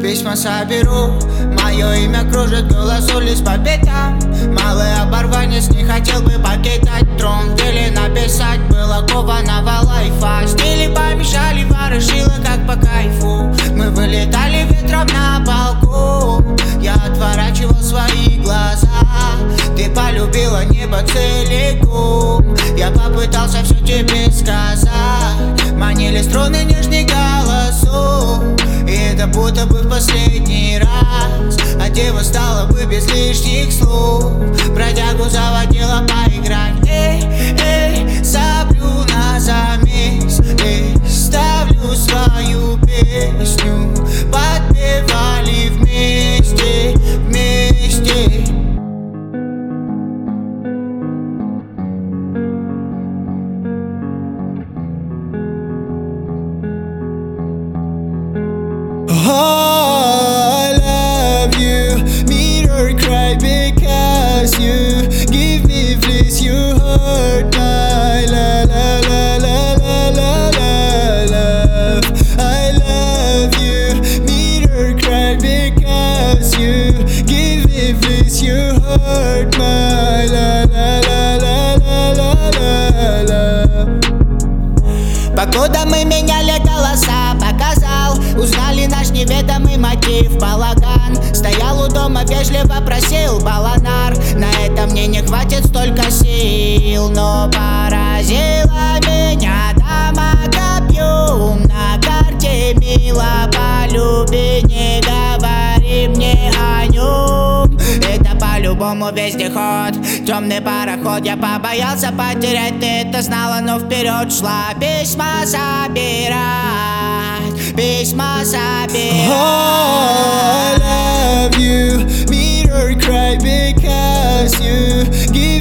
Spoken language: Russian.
письма соберу. Мое имя кружит голос улиц по пятам. Малый оборванец не хотел бы покидать трон. Вели написать было кованого лайфа. Стили помешали, ворошило как по кайфу. Мы вылетали ветром на балкон. Я отворачивал свои глаза. Ты полюбила небо целиком. Я попытался все тебе сказать. Манили струны нежных голосов. И это будто бы в последний раз. А дева стала бы без лишних слов. Бродягу заводила поиграть. Эй, эй, соблю на замес. Эй, ставлю свою песню. Подпевали вместе, вместе. I love you, mirror cry because you give me bliss, you hurt my la la la la la la la love. I love you, mirror cry because you give me bliss, you hurt my la la la la la la la. Покуда мы меняли голоса, показал, узнали наш неведомый мотив. Балаган стоял у дома, вежливо просил баланар. На это мне не хватит столько сил, но поразила меня дама копьем. На карте мило полюби, не говори мне о нем. Это по-любому вездеход, темный пароход. Я побоялся потерять, ты это знала, но вперед шла. Письма собирать, письма собирать. I love you, mirror cry because you give